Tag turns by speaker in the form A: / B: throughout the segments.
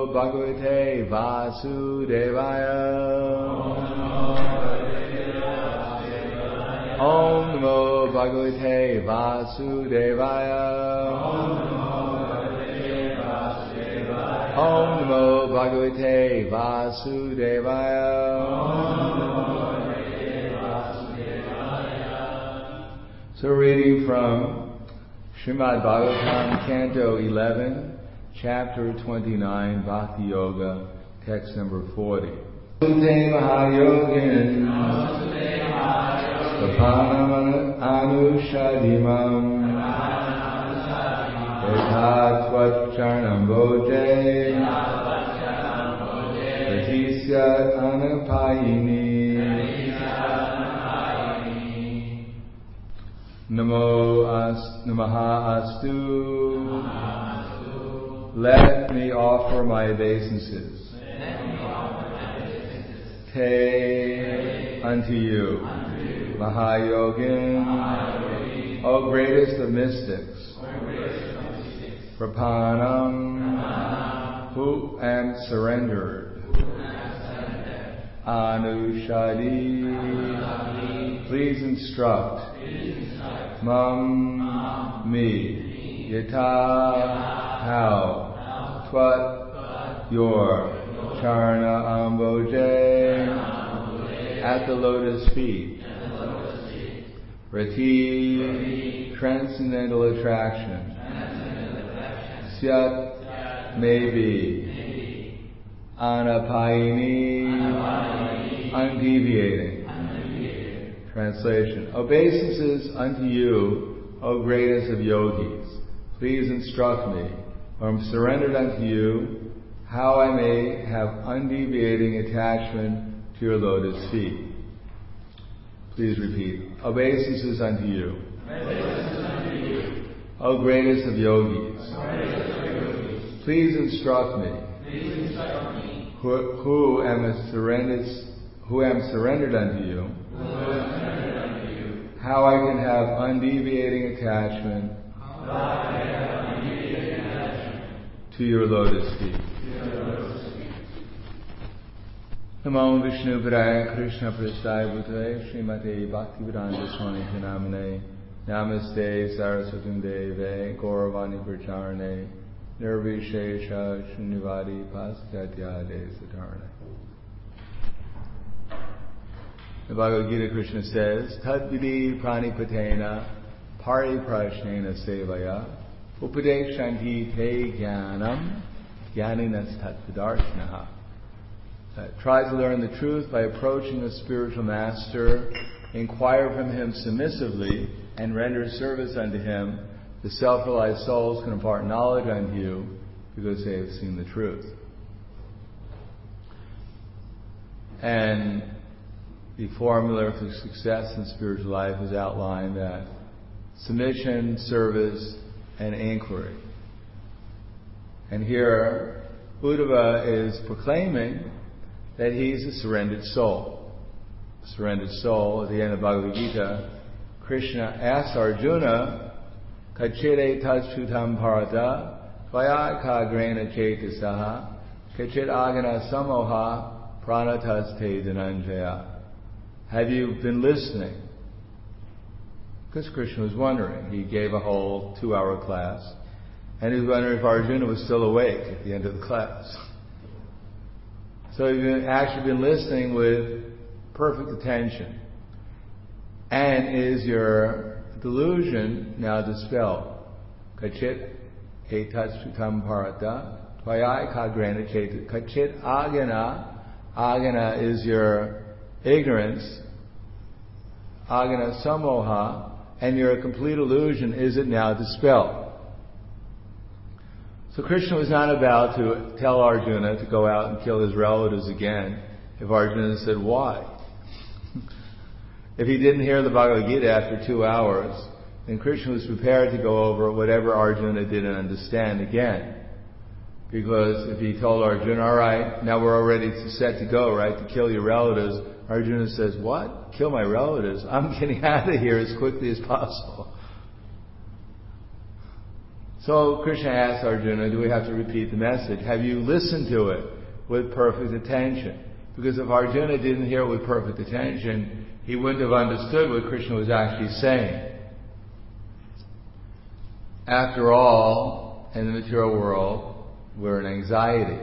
A: Bhagavate Vasudevaya. Om Namo Bhagavate Vasudevaya. Om Namo Bhagavate Vasudevaya. So reading from Srimad Bhagavatam, Canto 11, Chapter 29, Bhakti Yoga, text number 40. Namaste Mahayogin Sapanam Anushadimam Etatvat Charnam Boje Pratisyat Anapayini Namaha Astu. Let me offer my obeisances. Te unto you. Mahayogin, O greatest of mystics. Prapanam, who am surrendered. Anushadi, please instruct. Mam, me. Yata, how. Tvat, your. Charna Amboje, at the lotus feet. Rati, transcendental attraction. Syat, maybe. Anapayini, undeviating. Translation. Obeisances unto you, O greatest of yogis. Please instruct me, for I am surrendered unto you, how I may have undeviating attachment to your lotus feet. Please repeat. Obeisances unto you. O greatest of yogis. Please instruct me. Who am surrendered unto you. How I can have undeviating attachment to your lotus feet. Namo Vishnu Padaya Krishna Prasthaya Bhutale Srimate Bhaktivedanta Swami Namane Namaste Saraswatim Deve Gauravani Pracharane Nirvishesha Shunyavadi Paskatyade Satarane. The Bhagavad Gita, Krishna says, Tad Vidi Pranipatena Pariprashnena Sevaya Upadeshanti Te Jnanam Jnaninas Tattvadarshanaha. Try to learn the truth by approaching a spiritual master, inquire from him submissively, and render service unto him. The self-realized souls can impart knowledge unto you because they have seen the truth. And the formula for success in spiritual life is outlined that submission, service, and inquiry. And here, Uddhava is proclaiming that he's a surrendered soul. A surrendered soul, at the end of Bhagavad Gita, Krishna asks Arjuna, Kachire taschutam parata, tvaya kagrena chetasaha, kachit agana samoha, pranatas te dhananjaya. Have you been listening? Because Krishna was wondering. He gave a whole 2-hour class, and he was wondering if Arjuna was still awake at the end of the class. So you've actually been listening with perfect attention. And is your delusion now dispelled? Kachit etatsutam parata tvaya kagrena cheta. Kachit agana. Agana is your ignorance. Agana samoha. And your complete illusion, is it now dispelled? So Krishna was not about to tell Arjuna to go out and kill his relatives again if Arjuna said, why? If he didn't hear the Bhagavad Gita after 2 hours, then Krishna was prepared to go over whatever Arjuna didn't understand again. Because if he told Arjuna, all right, now we're all ready set to go, right, to kill your relatives, Arjuna says, what? Kill my relatives? I'm getting out of here as quickly as possible. So Krishna asked Arjuna, do we have to repeat the message? Have you listened to it with perfect attention? Because if Arjuna didn't hear it with perfect attention, he wouldn't have understood what Krishna was actually saying. After all, in the material world, we're in anxiety.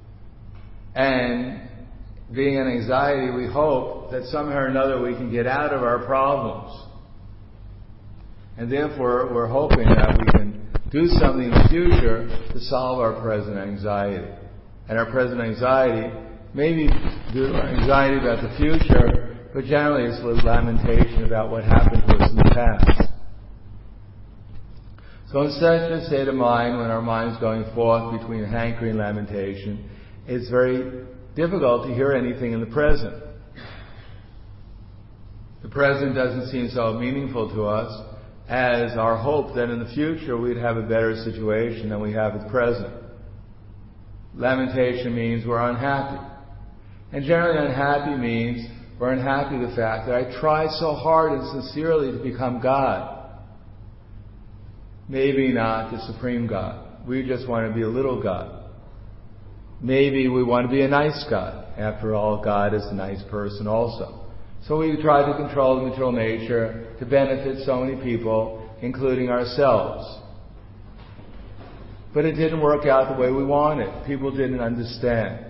A: And being in anxiety, we hope that somehow or another we can get out of our problems. And therefore, we're hoping that we can do something in the future to solve our present anxiety. And our present anxiety, maybe due to our anxiety about the future, but generally it's a lamentation about what happened to us in the past. So in such a state of mind, when our mind's going forth between hankering and lamentation, it's very difficult to hear anything in the present. The present doesn't seem so meaningful to us as our hope that in the future we'd have a better situation than we have at present. Lamentation means we're unhappy. And generally unhappy means we're unhappy with the fact that I tried so hard and sincerely to become God. Maybe not the Supreme God. We just want to be a little God. Maybe we want to be a nice God. After all, God is a nice person also. So we try to control the material nature to benefit so many people, including ourselves. But it didn't work out the way we wanted. People didn't understand.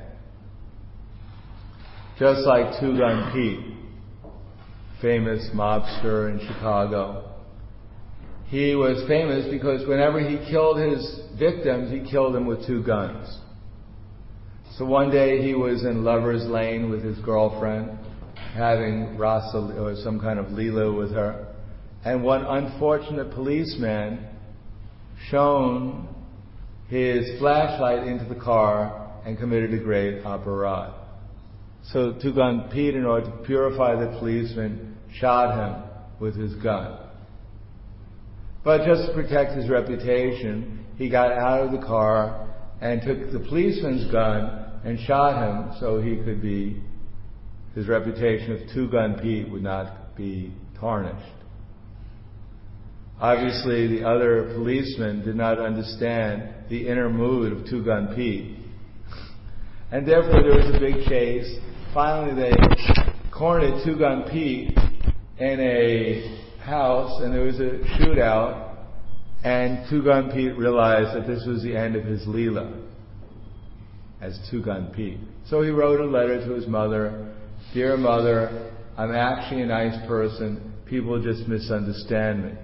A: Just like Two Gun Pete, famous mobster in Chicago. He was famous because whenever he killed his victims, he killed them with two guns. So one day he was in Lover's Lane with his girlfriend, having rasa or some kind of lila with her, and one unfortunate policeman shone his flashlight into the car and committed a great aparadh. So Two Gun Pete, in order to purify the policeman, shot him with his gun. But just to protect his reputation, he got out of the car and took the policeman's gun and shot him so his reputation of Two Gun Pete would not be tarnished. Obviously, the other policemen did not understand the inner mood of Two Gun Pete. And therefore there was a big chase. Finally they cornered Two Gun Pete in a house, and there was a shootout, and Two Gun Pete realized that this was the end of his Leela as Two Gun Pete. So he wrote a letter to his mother, "Dear Mother, I'm actually a nice person. People just misunderstand me.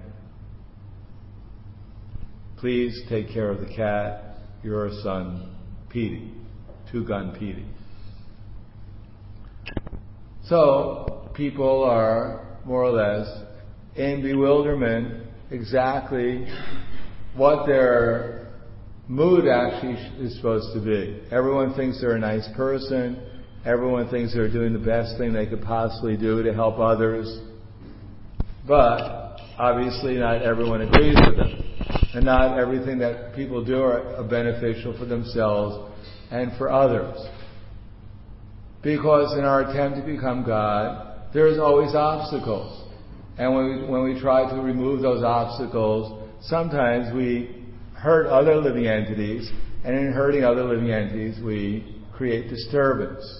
A: Please take care of the cat. Your son, Petey, Two Gun Petey." So people are more or less in bewilderment exactly what their mood actually is supposed to be. Everyone thinks they're a nice person. Everyone thinks they're doing the best thing they could possibly do to help others. But obviously not everyone agrees with them. And not everything that people do are beneficial for themselves and for others. Because in our attempt to become God, there's always obstacles. And when we try to remove those obstacles, sometimes we hurt other living entities, and in hurting other living entities, we create disturbance.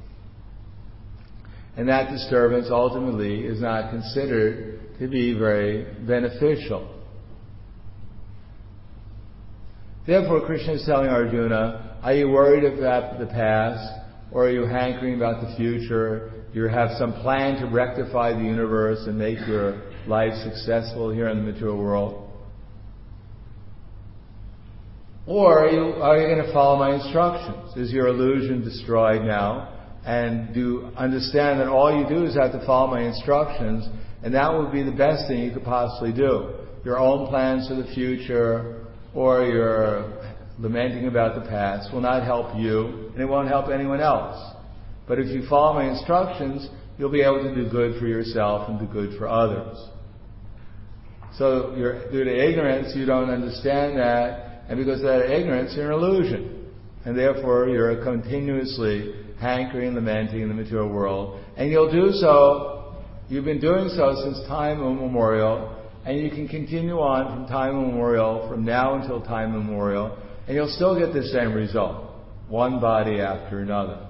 A: And that disturbance ultimately is not considered to be very beneficial. Therefore, Krishna is telling Arjuna, are you worried about the past, or are you hankering about the future? Do you have some plan to rectify the universe and make your life successful here in the material world? Or are you going to follow my instructions? Is your illusion destroyed now? And do you understand that all you do is have to follow my instructions, and that would be the best thing you could possibly do? Your own plans for the future or your lamenting about the past will not help you, and it won't help anyone else. But if you follow my instructions, you'll be able to do good for yourself and do good for others. So due to ignorance, you don't understand that, and because of that ignorance, you're an illusion. And therefore, you're continuously hankering, lamenting in the material world. And you've been doing so since time immemorial, and you can continue on from time immemorial, from now until time immemorial, and you'll still get the same result, one body after another.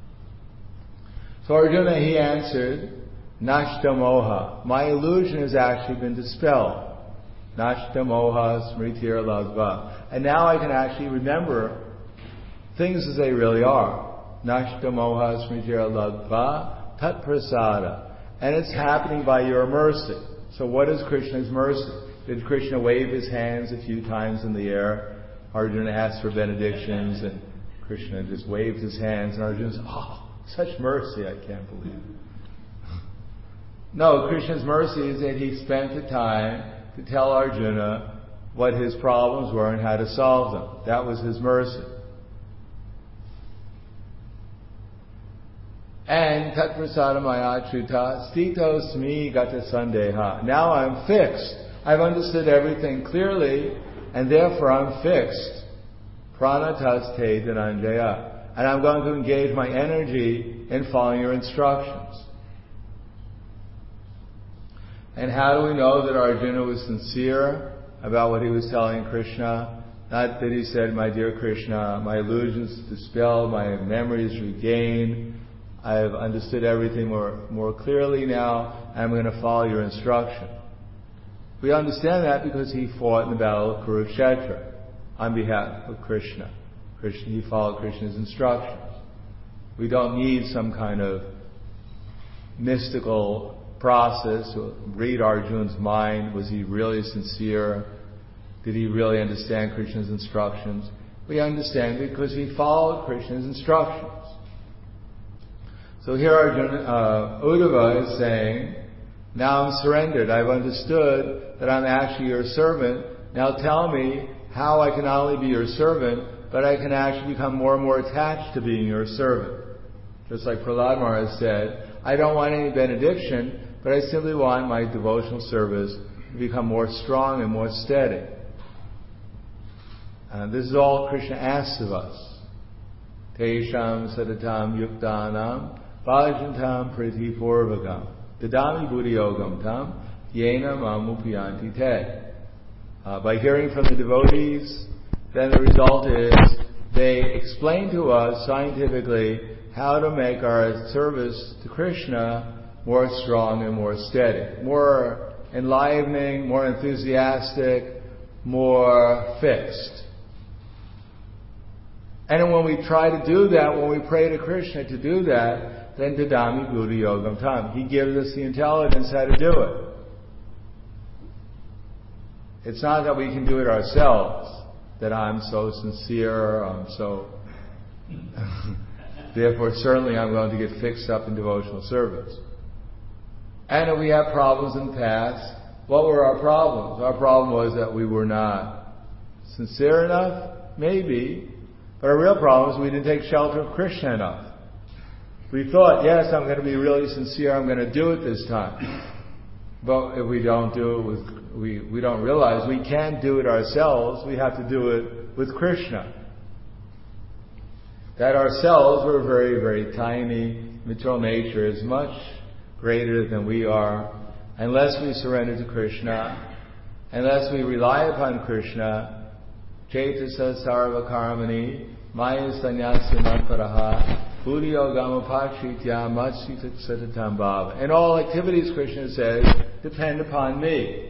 A: So Arjuna, he answered, Nashta moha. My illusion has actually been dispelled. Nashta moha smritir ladva. And now I can actually remember things as they really are. Nashta moha smritir ladva tat prasada. And it's happening by your mercy. So what is Krishna's mercy? Did Krishna wave his hands a few times in the air? Arjuna asked for benedictions and Krishna just waved his hands and Arjuna said, oh, such mercy, I can't believe. No, Krishna's mercy is that he spent the time to tell Arjuna what his problems were and how to solve them. That was his mercy. And tat prasadam ayachuta stitos mi gata sandeha. Now I'm fixed. I've understood everything clearly, and therefore I'm fixed. Pranatas te dhananjaya. And I'm going to engage my energy in following your instructions. And how do we know that Arjuna was sincere about what he was telling Krishna? Not that he said, my dear Krishna, my illusions dispelled, my memories regained, I've understood everything more clearly now, I'm going to follow your instruction. We understand that because he fought in the battle of Kurukshetra on behalf of Krishna. He followed Krishna's instructions. We don't need some kind of mystical process to read Arjuna's mind. Was he really sincere? Did he really understand Krishna's instructions? We understand because he followed Krishna's instructions. So here Arjuna, Uddhava is saying, now I'm surrendered. I've understood that I'm actually your servant. Now tell me how I can not only be your servant, but I can actually become more and more attached to being your servant. Just like Prahlad Maharaj said, I don't want any benediction, but I simply want my devotional service to become more strong and more steady. This is all Krishna asks of us. Tesham sadatam yuktanam bhajantam priti purvagam dadami buddhiyogam tam yena mamupiyanti te. By hearing from the devotees, then the result is they explain to us scientifically how to make our service to Krishna more strong and more steady, more enlivening, more enthusiastic, more fixed. And when we try to do that, when we pray to Krishna to do that, then Dadami Buddhi Yogam Tam. He gives us the intelligence how to do it. It's not that we can do it ourselves, that I'm so sincere, I'm so... Therefore, certainly I'm going to get fixed up in devotional service. And if we have problems in the past, what were our problems? Our problem was that we were not sincere enough, maybe, but our real problem is we didn't take shelter of Krishna enough. We thought, yes, I'm going to be really sincere, I'm going to do it this time. But if we don't do it we don't realize we can't do it ourselves, we have to do it with Krishna. That ourselves, we're very, very tiny, material nature is much greater than we are. Unless we surrender to Krishna, unless we rely upon Krishna, Chaitasa Sarva Karmani, Maya Sanyasa Matparaha, Buddhi Yogama Pakshitya Matsita Satatam Bhava. In all activities, Krishna says, depend upon me.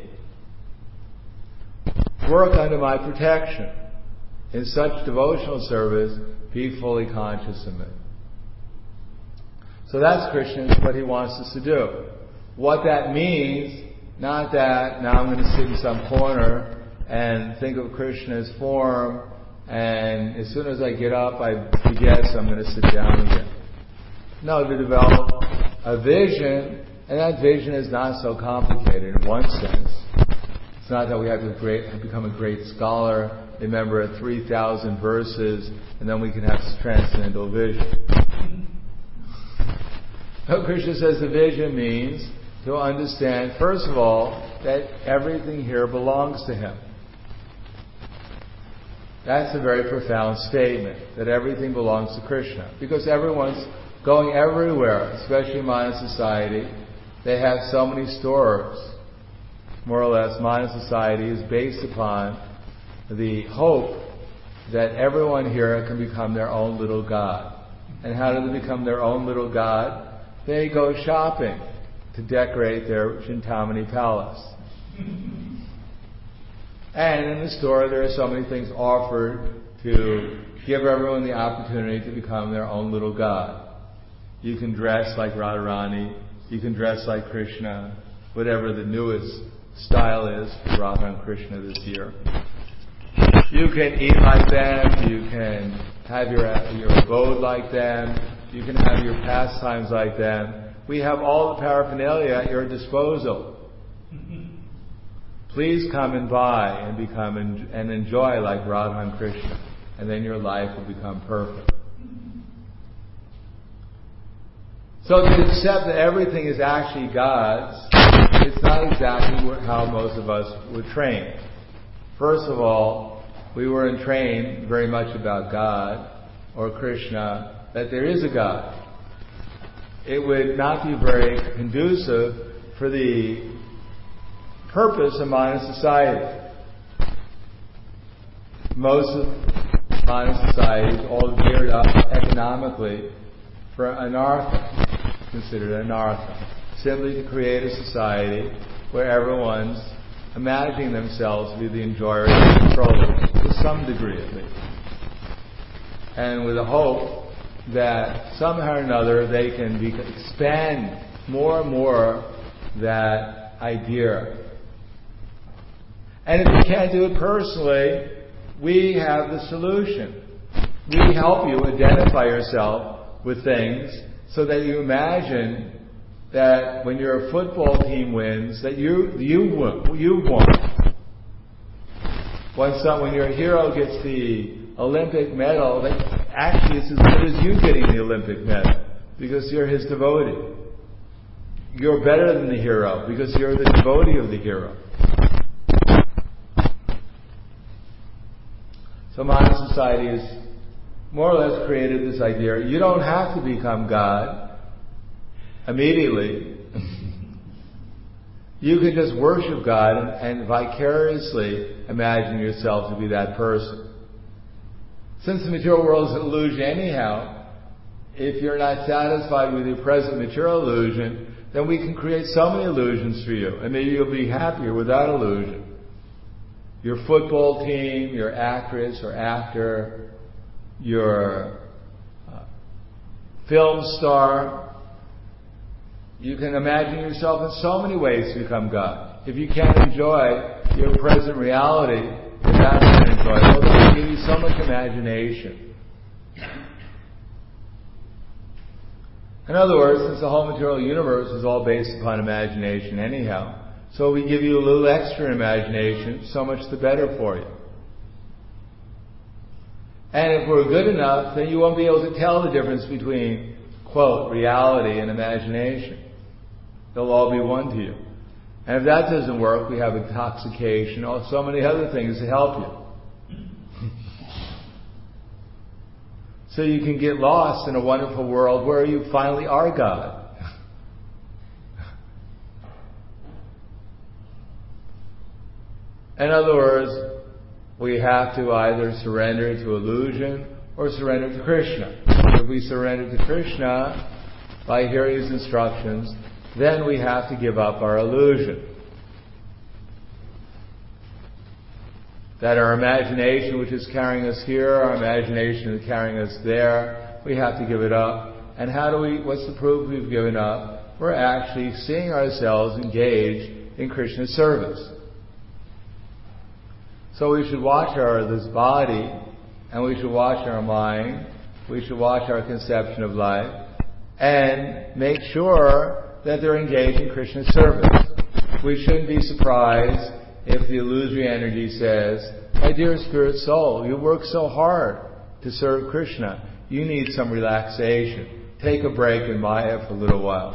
A: Work under my protection. In such devotional service, be fully conscious of me. So that's Krishna, what he wants us to do. What that means, not that now I'm going to sit in some corner and think of Krishna's form, and as soon as I get up, I forget, so I'm going to sit down again. No, to develop a vision, and that vision is not so complicated in one sense. It's not that we have to become a great scholar, remember 3,000 verses, and then we can have transcendental vision. No, Krishna says the vision means to understand, first of all, that everything here belongs to Him. That's a very profound statement, that everything belongs to Krishna. Because everyone's going everywhere, especially in modern society. They have so many stores. more or less, modern society is based upon the hope that everyone here can become their own little god. And how do they become their own little god? They go shopping to decorate their Chintamani palace. And in the store there are so many things offered to give everyone the opportunity to become their own little god. You can dress like Radharani, you can dress like Krishna, whatever the newest style is for Radha and Krishna this year. You can eat like them, you can have your abode like them, you can have your pastimes like them. We have all the paraphernalia at your disposal. Please come and buy and become and enjoy like Radha and Krishna, and then your life will become perfect. So to accept that everything is actually God's, it's not exactly how most of us were trained. First of all, we weren't trained very much about God or Krishna, that there is a God. It would not be very conducive for the purpose of modern society. Most of modern society is all geared up economically for anartha, considered anartha, simply to create a society where everyone's imagining themselves to be the enjoyers and controllers, to some degree at least. And with the hope that somehow or another they can expand more and more that idea. And if you can't do it personally, we have the solution. We help you identify yourself with things so that you imagine that when your football team wins, that you won. When your hero gets the Olympic medal, that actually it's as good as you getting the Olympic medal, because you're his devotee. You're better than the hero, because you're the devotee of the hero. So modern society has more or less created this idea, you don't have to become God immediately. You can just worship God and vicariously imagine yourself to be that person. Since the material world is an illusion anyhow, if you're not satisfied with your present material illusion, then we can create so many illusions for you, and maybe you'll be happier without illusion. Your football team, your actress or actor, your film star, you can imagine yourself in so many ways to become God. If you can't enjoy your present reality, you're not going to enjoy it. Well, they'll give you so much imagination. In other words, since the whole material universe is all based upon imagination anyhow, so we give you a little extra imagination, so much the better for you. And if we're good enough, then you won't be able to tell the difference between, quote, reality and imagination. They'll all be one to you. And if that doesn't work, we have intoxication, or so many other things to help you. So you can get lost in a wonderful world where you finally are God. In other words, we have to either surrender to illusion or surrender to Krishna. If we surrender to Krishna by hearing His instructions, then we have to give up our illusion. That our imagination, which is carrying us here, our imagination is carrying us there, we have to give it up. And what's the proof we've given up? We're actually seeing ourselves engaged in Krishna's service. So we should watch this body, and we should watch our mind, we should watch our conception of life, and make sure that they're engaged in Krishna's service. We shouldn't be surprised if the illusory energy says, my dear spirit soul, you work so hard to serve Krishna, you need some relaxation. Take a break in Maya for a little while.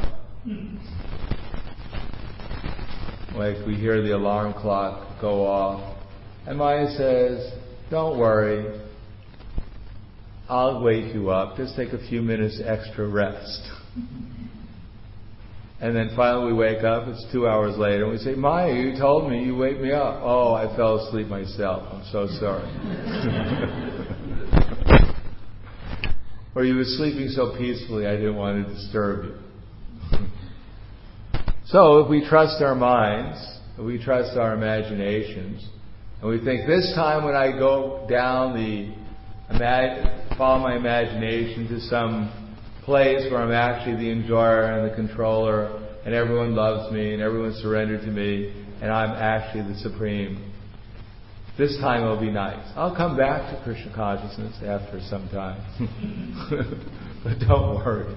A: Like we hear the alarm clock go off, and Maya says, don't worry, I'll wake you up. Just take a few minutes extra rest. And then finally we wake up, it's 2 hours later, and we say, Maya, you told me, you wake me up. Oh, I fell asleep myself. I'm so sorry. Or you were sleeping so peacefully, I didn't want to disturb you. So if we trust our minds, if we trust our imaginations, and we think this time when I go down follow my imagination to some place where I'm actually the enjoyer and the controller, and everyone loves me, and everyone's surrendered to me, and I'm actually the supreme, this time it'll be nice. I'll come back to Krishna consciousness after some time. But don't worry.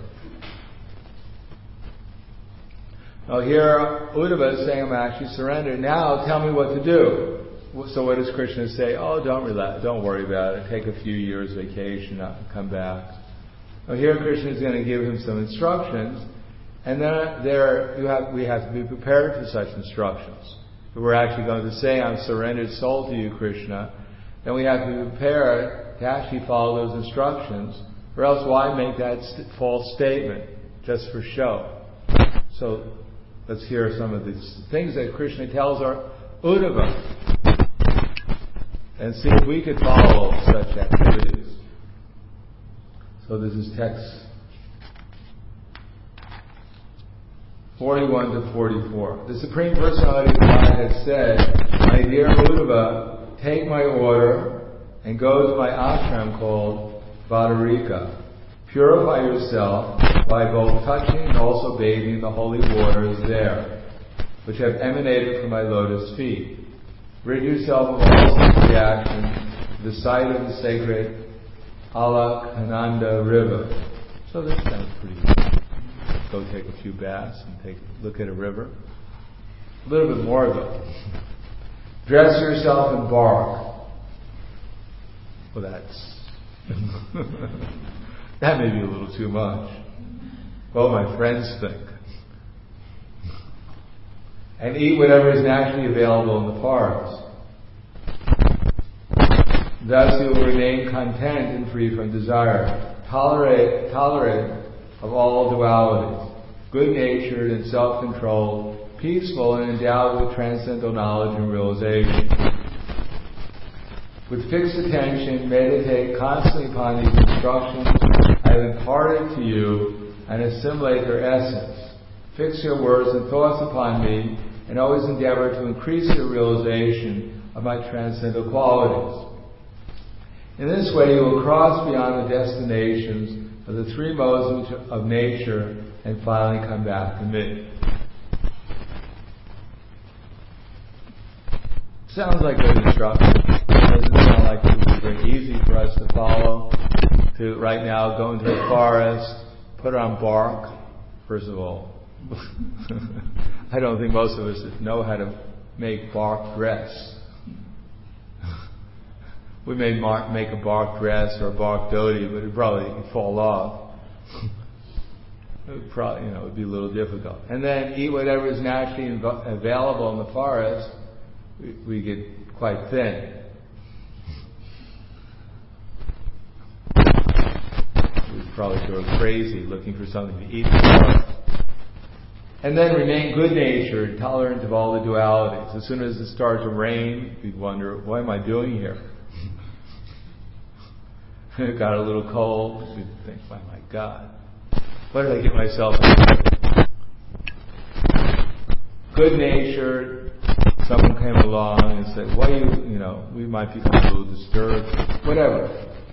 A: Now here, Uddhava is saying, I'm actually surrendered. Now tell me what to do. So what does Krishna say? Oh, don't worry about it. Take a few years vacation, come back. Now here Krishna is going to give him some instructions, and then we have to be prepared for such instructions. If we're actually going to say, I'm surrendered soul to you, Krishna, then we have to be prepared to actually follow those instructions, or else why make that false statement just for show? So let's hear some of these things that Krishna tells our Uddhava, and see if we could follow such activities. So this is text 41 to 44. The Supreme Personality of God has said, my dear Uddhava, take my order and go to my ashram called Badarika. Purify yourself by both touching and also bathing in the holy waters there, which have emanated from my lotus feet. Rid yourself of all such reactions to the sight of the sacred Alaknanda river. So this sounds pretty good. Go take a few baths and look at a river. A little bit more though. Dress yourself in bark. Well, that's that may be a little too much. Well, my friends think. And eat whatever is naturally available in the forest. Thus you will remain content and free from desire, tolerant of all dualities, good-natured and self-controlled, peaceful and endowed with transcendental knowledge and realization. With fixed attention, meditate constantly upon these instructions I have imparted to you and assimilate their essence. Fix your words and thoughts upon me and always endeavor to increase your realization of my transcendental qualities. In this way you will cross beyond the destinations of the three modes of nature and finally come back to me. Sounds like good instruction. Doesn't sound like it would be very easy for us to follow. To right now go into the forest, put on bark. First of all, I don't think most of us know how to make bark dress. We may make a bark dress or a bark dhoti, but it'd probably fall off. It would probably, it would be a little difficult. And then eat whatever is naturally available in the forest. We get quite thin. We'd probably go crazy looking for something to eat in the forest. And then remain good-natured, tolerant of all the dualities. As soon as it starts to rain, we'd wonder, what am I doing here? It got a little cold. We'd think, oh my God, what did I get myself into? Good-natured, someone came along and said, why we might become a little disturbed, whatever.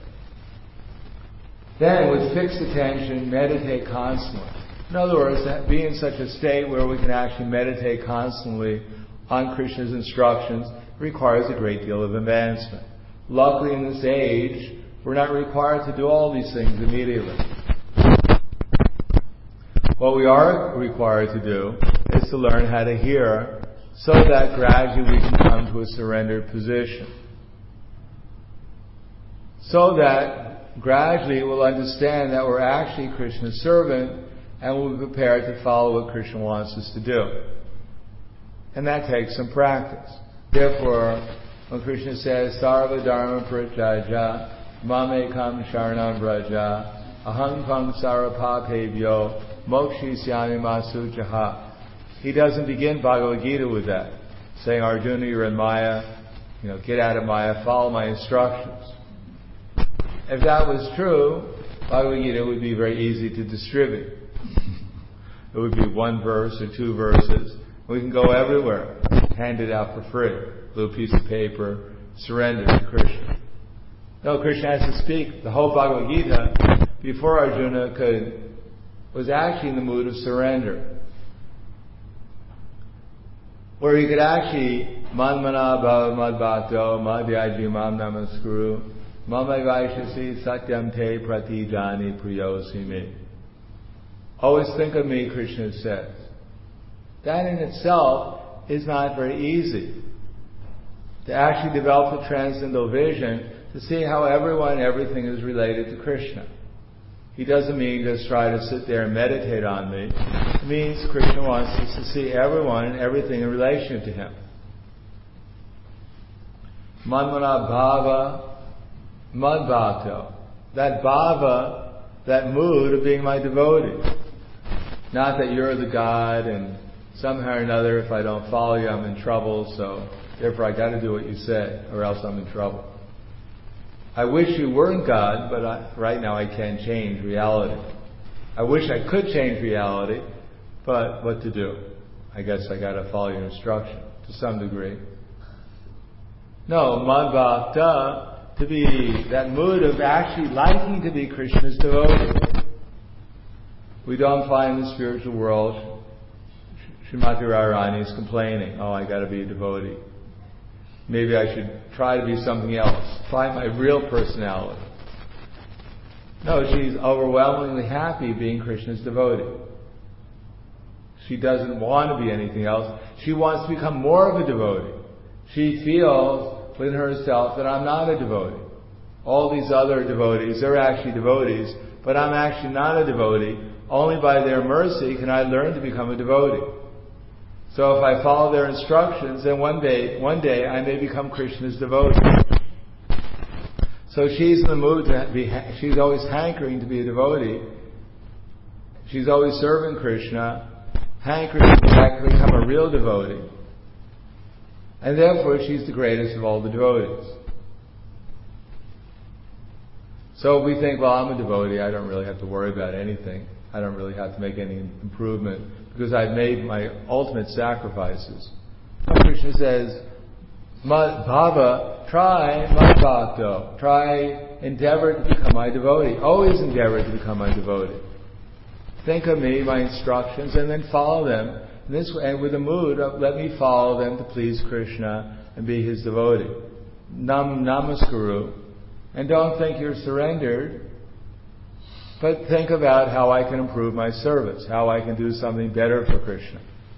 A: Then, with fixed attention, meditate constantly. In other words, be in such a state where we can actually meditate constantly on Krishna's instructions requires a great deal of advancement. Luckily, in this age, we're not required to do all these things immediately. What we are required to do is to learn how to hear so that gradually we can come to a surrendered position. So that gradually we'll understand that we're actually Krishna's servant and we'll be prepared to follow what Krishna wants us to do. And that takes some practice. Therefore, when Krishna says, Sarva Dharma Parityajya, Mamekam Sharanam Vraja, Aham Pang Sarapapebhyo, mokshisyami masu jaha. He doesn't begin Bhagavad Gita with that, saying, Arjuna, you're in Maya, get out of Maya, follow my instructions. If that was true, Bhagavad Gita would be very easy to distribute. It would be one verse or two verses. We can go everywhere, hand it out for free, a little piece of paper, surrender to Krishna. No, Krishna has to speak. The whole Bhagavad Gita, before Arjuna was actually in the mood of surrender. Where he could actually, Manmana bhava madbhakto madhyaji mam namaskuru mamai vaishasi satyam te pratijani priyosi me. Always think of me, Krishna says. That in itself is not very easy. To actually develop a transcendental vision, to see how everyone, everything is related to Krishna. He doesn't mean just try to sit there and meditate on me. It means Krishna wants us to see everyone and everything in relation to Him. Manmana bhava madbhakto. That bhava, that mood of being my devotee. Not that you're the God and somehow or another if I don't follow you I'm in trouble, so therefore I got to do what you say or else I'm in trouble. I wish you weren't God, but right now I can't change reality. I wish I could change reality, but what to do? I guess I got to follow your instruction to some degree. No, madbhakta, to be that mood of actually liking to be Krishna's devotee. We don't find in the spiritual world Srimati Radharani is complaining, I got to be a devotee. Maybe I should try to be something else. Find my real personality. No, she's overwhelmingly happy being Krishna's devotee. She doesn't want to be anything else. She wants to become more of a devotee. She feels within herself that I'm not a devotee. All these other devotees, they're actually devotees, but I'm actually not a devotee. Only by their mercy can I learn to become a devotee. So if I follow their instructions, then one day I may become Krishna's devotee. So she's in the mood she's always hankering to be a devotee. She's always serving Krishna, hankering to become a real devotee. And therefore she's the greatest of all the devotees. So we think, I'm a devotee, I don't really have to worry about anything. I don't really have to make any improvement because I've made my ultimate sacrifices. Krishna says, Bhava, try madbhakto. Endeavor to become my devotee. Always endeavor to become my devotee. Think of me, my instructions, and then follow them. And with a mood of let me follow them to please Krishna and be His devotee. Namaskuru. And don't think you're surrendered, but think about how I can improve my service, how I can do something better for Krishna.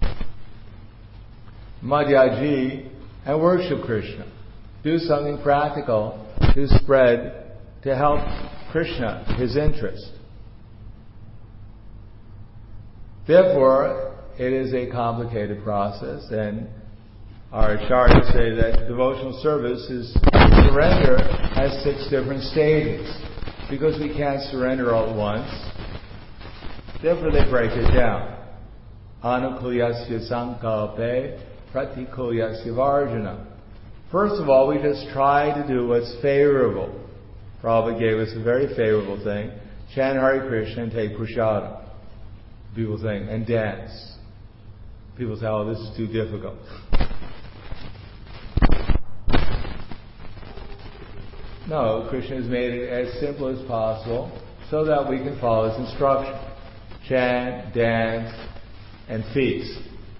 A: Madhyaji, and worship Krishna. Do something practical to spread, to help Krishna, His interest. Therefore, it is a complicated process, and our acharyas say that devotional service surrender has 6 different stages. Because we can't surrender all at once, therefore they break it down. Anukulyasya sankalpe pratikulyasya varjana. First of all, we just try to do what's favorable. Prabhupada gave us a very favorable thing. Chant Hare Krishna and take prasadam. People think, and dance. People say, this is too difficult. No, Krishna has made it as simple as possible so that we can follow His instruction. Chant, dance, and feast.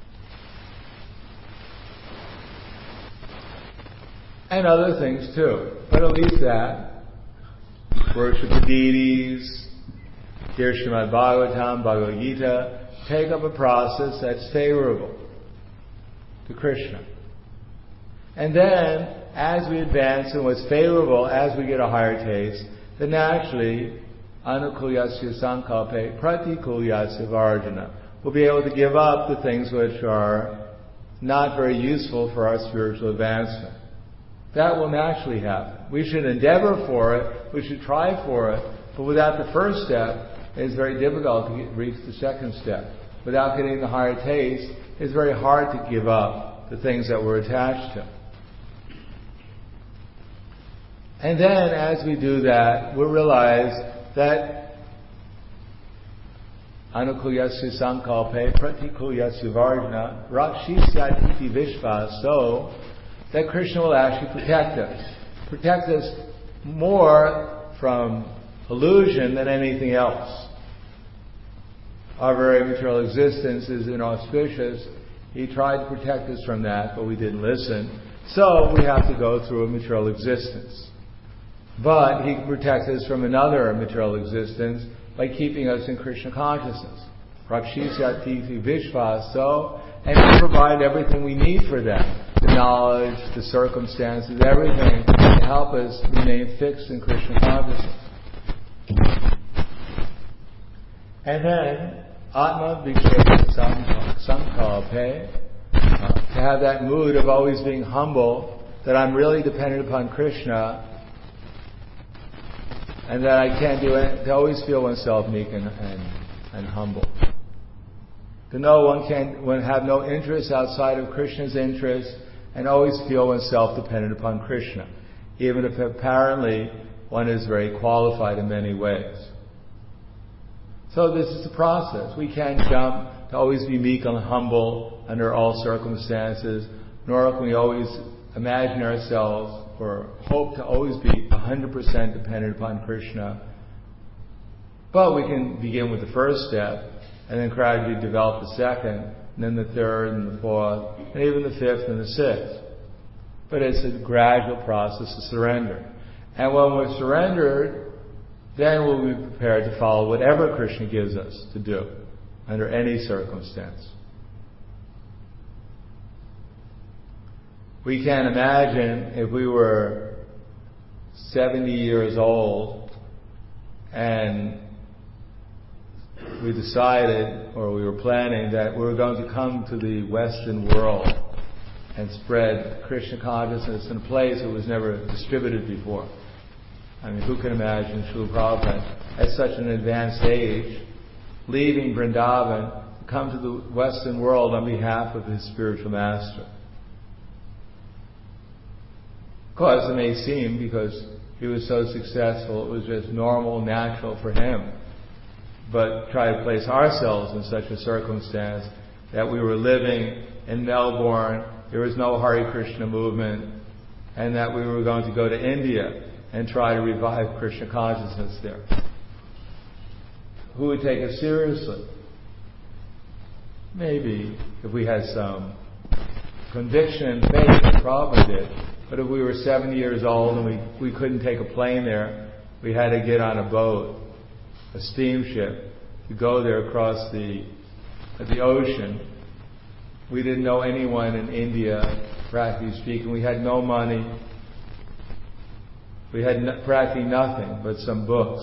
A: And other things too. But at least that. Worship the deities, hear Srimad Bhagavatam, Bhagavad Gita. Take up a process that's favorable to Krishna. And then, as we advance in what's favorable, as we get a higher taste, then naturally, anukulyasya sankalpe pratikulyasya varjana. We'll be able to give up the things which are not very useful for our spiritual advancement. That will naturally happen. We should endeavor for it, we should try for it, but without the first step, it's very difficult to reach the second step. Without getting the higher taste, it's very hard to give up the things that we're attached to. And then as we do that, we'll realize that anukulyasya sankalpe pratikulyasya varjana rakshisyatiti vishva, so that Krishna will actually protect us more from illusion than anything else. Our very material existence is inauspicious. He tried to protect us from that, but we didn't listen. So we have to go through a material existence. But He can protect us from another material existence by keeping us in Krishna consciousness. Rakshisyatiti vishvaso, and He provide everything we need for that. The knowledge, the circumstances, everything to help us remain fixed in Krishna consciousness. And then, Atma Viksheta Sankalpe, to have that mood of always being humble, that I'm really dependent upon Krishna, and that I can't do it, to always feel oneself meek and humble. To know one have no interest outside of Krishna's interest, and always feel oneself dependent upon Krishna, even if apparently one is very qualified in many ways. So this is the process. We can't jump to always be meek and humble under all circumstances, nor can we always imagine ourselves or hope to always be 100% dependent upon Krishna. But we can begin with the first step, and then gradually develop the second, and then the third, and the fourth, and even the fifth and the sixth. But it's a gradual process of surrender. And when we're surrendered, then we'll be prepared to follow whatever Krishna gives us to do, under any circumstance. We can imagine if we were 70 years old and we decided, or we were planning, that we were going to come to the Western world and spread Krishna consciousness in a place that was never distributed before. I mean, who can imagine Srila Prabhupada at such an advanced age leaving Vrindavan to come to the Western world on behalf of his spiritual master? Of course, it may seem, because he was so successful, it was just normal, natural for him. But try to place ourselves in such a circumstance that we were living in Melbourne, there was no Hare Krishna movement, and that we were going to go to India and try to revive Krishna consciousness there. Who would take us seriously? Maybe if we had some conviction and faith, that Prabhupada did. But if we were 70 years old and we couldn't take a plane there, we had to get on a boat, a steamship, to go there across the ocean. We didn't know anyone in India, practically speaking. We had no money. We had practically nothing but some books.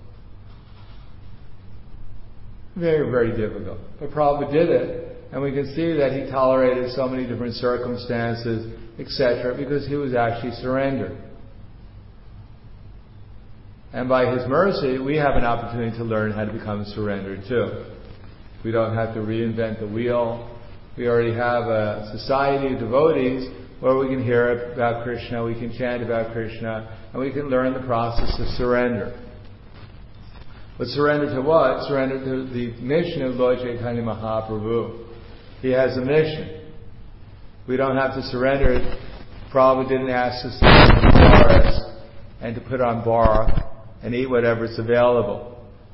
A: Very, very difficult. But Prabhupada did it, and we can see that he tolerated so many different circumstances, etc., because he was actually surrendered. And by his mercy, we have an opportunity to learn how to become surrendered too. We don't have to reinvent the wheel. We already have a society of devotees where we can hear about Krishna, we can chant about Krishna, and we can learn the process of surrender. But surrender to what? Surrender to the mission of Lord Chaitanya Mahaprabhu. He has a mission. We don't have to surrender. Prabhupada didn't ask us to go to the forest and to put on bark and eat whatever's available.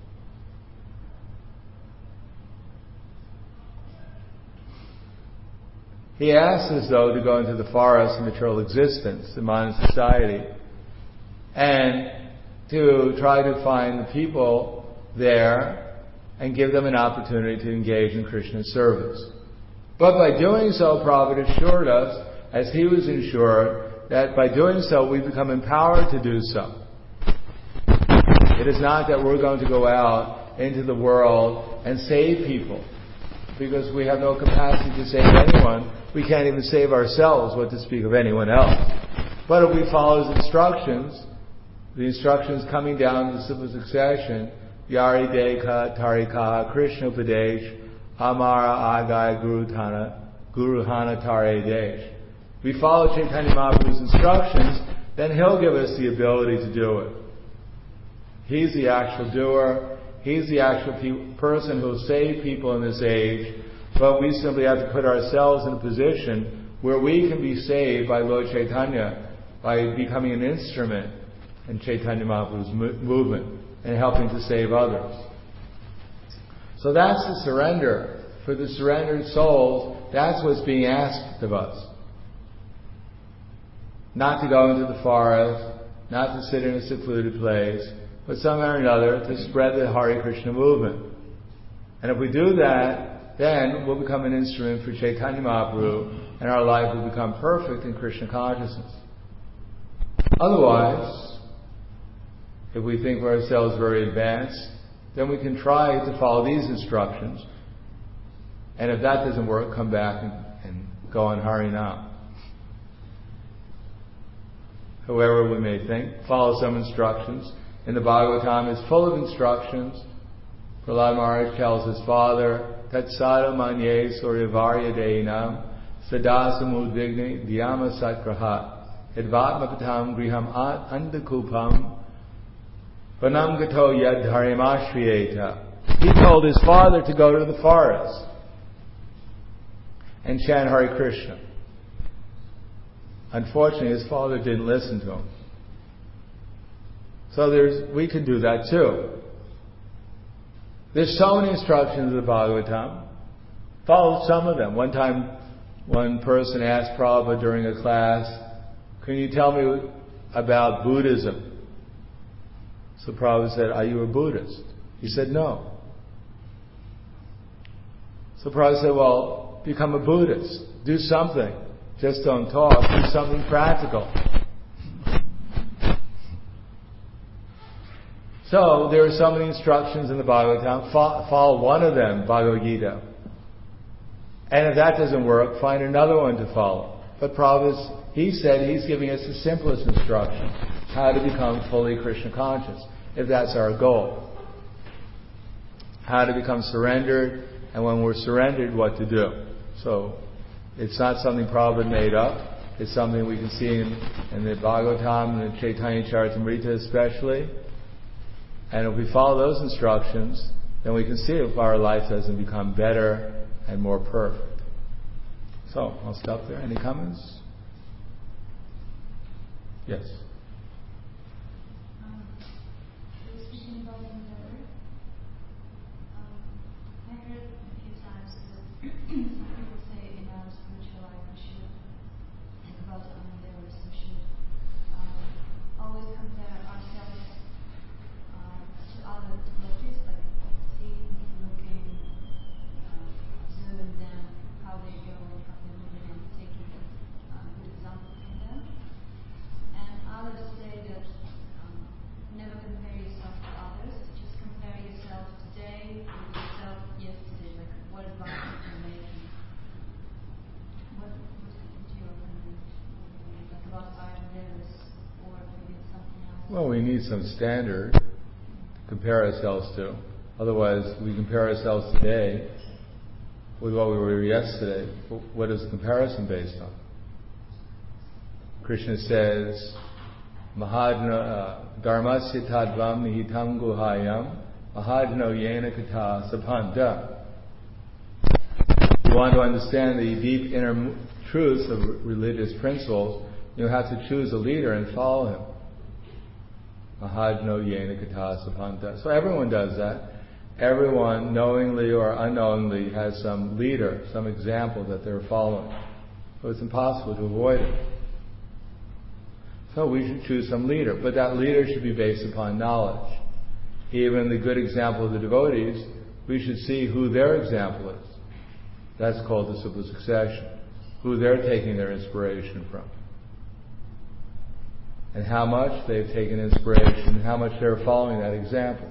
A: He asks us, though, to go into the forest of material existence, the modern society, and to try to find the people there and give them an opportunity to engage in Krishna's service. But by doing so, Prabhupada assured us, as he was assured, that by doing so we become empowered to do so. It is not that we're going to go out into the world and save people, because we have no capacity to save anyone. We can't even save ourselves, what to speak of anyone else. But if we follow his instructions, the instructions coming down the civil succession, Yari Deka Tarika Krishna Padesh Amara Agai Guruhana Tare Desh. We follow Chaitanya Mahaprabhu's instructions, then he'll give us the ability to do it. He's the actual doer. He's the actual person who will save people in this age. But we simply have to put ourselves in a position where we can be saved by Lord Chaitanya, by becoming an instrument in Chaitanya Mahaprabhu's movement and helping to save others. So that's the surrender. For the surrendered souls, that's what's being asked of us. Not to go into the forest, not to sit in a secluded place, but somehow or another to spread the Hare Krishna movement. And if we do that, then we'll become an instrument for Chaitanya Mahaprabhu, and our life will become perfect in Krishna consciousness. Otherwise, if we think of ourselves very advanced, then we can try to follow these instructions. And if that doesn't work, come back and go on Harinam. However we may think, follow some instructions. In the Bhagavatam is full of instructions. Prahlad Maharaj tells his father, Tatsada manye suryavarya dehinam sadasamudvigne dhyama satgrahat edvatmapatam griham andakupam vanam gato yad dharimashviyeta. He told his father to go to the forest and chant Hare Krishna. Unfortunately, his father didn't listen to him. So we can do that too. There's so many instructions in the Bhagavatam. Follow some of them. One time, one person asked Prabhupada during a class, can you tell me about Buddhism? So Prabhupada said, are you a Buddhist? He said, no. So Prabhupada said, well, become a Buddhist. Do something. Just don't talk. Do something practical. So there are so many instructions in the Bhagavatam. Follow one of them, Bhagavad Gita. And if that doesn't work, find another one to follow. But Prabhupada, he said he's giving us the simplest instruction, how to become fully Krishna conscious, if that's our goal. How to become surrendered, and when we're surrendered, what to do. So it's not something Prabhupada made up. It's something we can see in the Bhagavatam and the Chaitanya Charitamrita especially. And if we follow those instructions, then we can see if our life doesn't become better and more perfect. So, I'll stop there. Any comments? Yes.
B: Speaking about endeavor, I heard a few times that some people say in our spiritual life we should think about endeavors. We should always compare ourselves to other devotees, like seeing, looking, observing them, how they go, how they're moving, and taking a good example from them. And others say that never compare yourself to others, just compare yourself today with yourself yesterday. Like, what advice you can make? What do you opinion? Like about our endeavors, or maybe something else?
A: Well, we need some standard to compare ourselves to. Otherwise, we compare ourselves today with what we were yesterday. What is the comparison based on? Krishna says, Mahadna Dharmasya Tadvam Nihitam Guhayam Mahadno Yena Kata Sabhanta. If you want to understand the deep inner truths of religious principles, you have to choose a leader and follow him. Mahadno Yena Kata Sabhanta. So everyone does that. Everyone, knowingly or unknowingly, has some leader, some example that they're following. So it's impossible to avoid it. So we should choose some leader, but that leader should be based upon knowledge. Even the good example of the devotees, we should see who their example is. That's called the simple succession. Who they're taking their inspiration from. And how much they've taken inspiration, and how much they're following that example.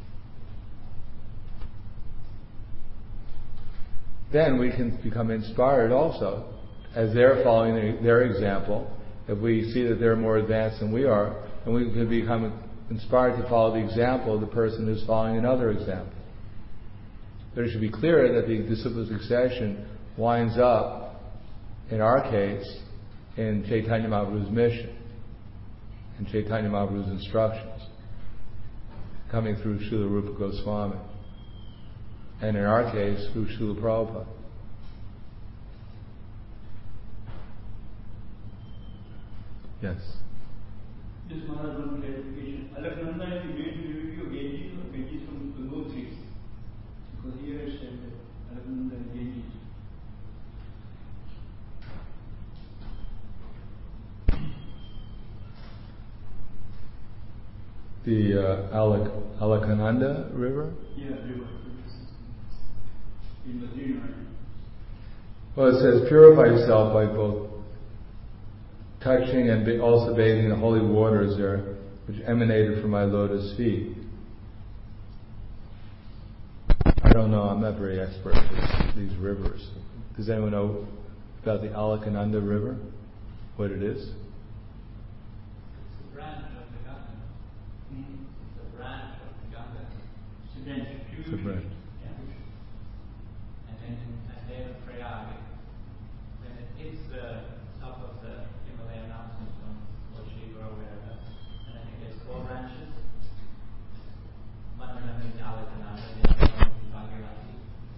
A: Then we can become inspired also, as they're following their example. If we see that they're more advanced than we are, then we can become inspired to follow the example of the person who's following another example. But it should be clear that the disciplic succession winds up, in our case, in Chaitanya Mahaprabhu's mission, in Chaitanya Mahaprabhu's instructions, coming through Srila Rupa Goswami, and in our case, through Srila Prabhupada. Yes?
C: Just Maharaj, one clarification. Alaknanda is the main tributary of Ganges or Ganges from Gangotri? Because here it said that Alaknanda is Ganges.
A: The Alaknanda River?
C: Yeah, river. In Badrinath.
A: Well, it says, purify yourself by both touching and also bathing in the holy waters there, which emanated from my lotus feet. I don't know, I'm not very expert at these rivers. Does anyone know about the Alaknanda River? What it is?
D: It's a branch of the Ganga. It's a branch of the Ganga.
C: It's a branch.
A: It's a branch.
D: Yeah. And then at the end of Prayag, when it hits the top of the Himalayan mountains from Lord or wherever, and I think there's 4 branches. One of them is Alaknanda, the other one is Bhagirathi.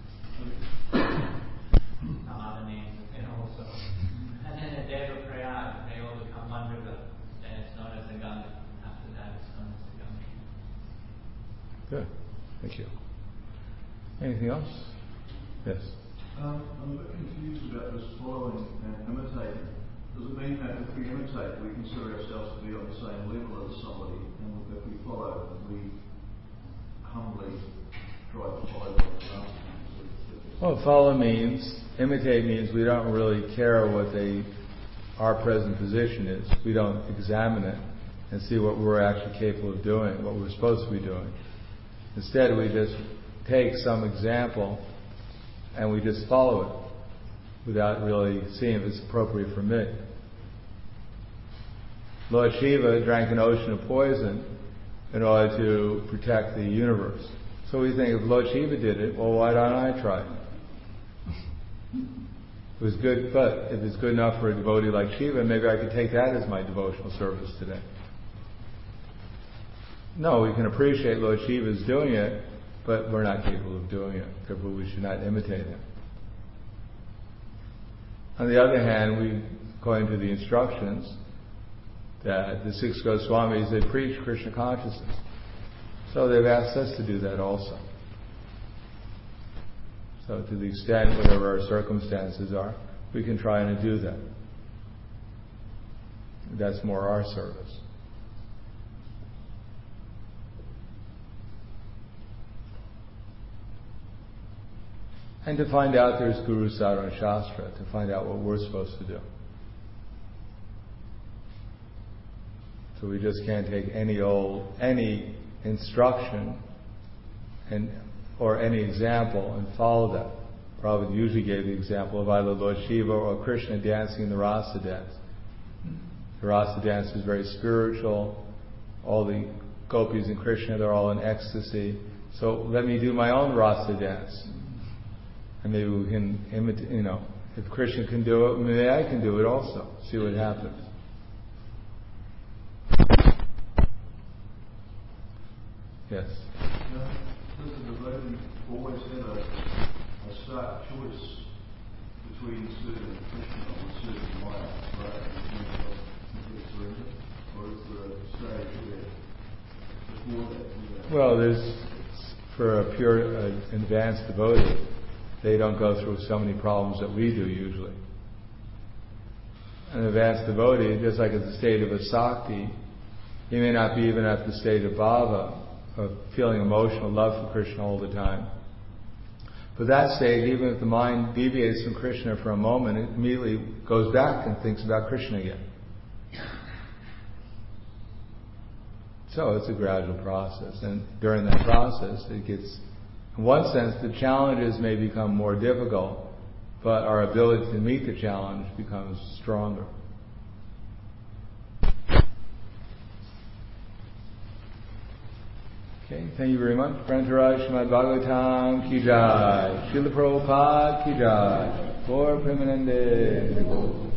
D: Some other names, also. And then at the end of Prayag, they all become one river. Then it's known as the Ganga. After that, it's known as the Ganga.
A: Good. Thank you. Anything else? Yes.
E: I'm a bit confused about this following and imitating. Does it mean that if we imitate, we consider ourselves to be on the same level as somebody, and if we follow, we humbly try to follow what they're asking?
A: Well, follow means, imitate means we don't really care what our present position is. We don't examine it and see what we're actually capable of doing, what we're supposed to be doing. Instead, we just take some example and we just follow it without really seeing if it's appropriate for me. Lord Shiva drank an ocean of poison in order to protect the universe. So we think if Lord Shiva did it, well, why don't I try it? It was good, but if it's good enough for a devotee like Shiva, maybe I could take that as my devotional service today. No, we can appreciate Lord Shiva's doing it, but we're not capable of doing it. Therefore, we should not imitate him. On the other hand, according to the instructions, that the 6 Goswamis, they preach Krishna consciousness. So they've asked us to do that also. So to the extent, whatever our circumstances are, we can try and do that. That's more our service. And to find out there's Guru Sadhana Shastra, to find out what we're supposed to do. So we just can't take any instruction or any example and follow that. Prabhupada usually gave the example of either Lord Shiva or Krishna dancing in the rasa dance. The rasa dance is very spiritual. All the gopis and Krishna, they're all in ecstasy. So let me do my own rasa dance. And maybe we can imitate, if Krishna can do it, maybe I can do it also. See what happens. Yes?
E: Does the devotee always have a stark choice between serving Krishna or serving Maya, right? Or is there a stage where before that?
A: Well, for a pure, advanced devotee, they don't go through so many problems that we do usually. An advanced devotee, just like at the state of a Sakti, he may not be even at the state of Bhava, of feeling emotional love for Krishna all the time. But that state, even if the mind deviates from Krishna for a moment, it immediately goes back and thinks about Krishna again. So it's a gradual process, and during that process it gets, in one sense, the challenges may become more difficult, but our ability to meet the challenge becomes stronger. Okay, thank you very much. Prantaraj Srimad Bhagavatam Ki Jai. Srila Prabhupada Ki Jai. For Premanande.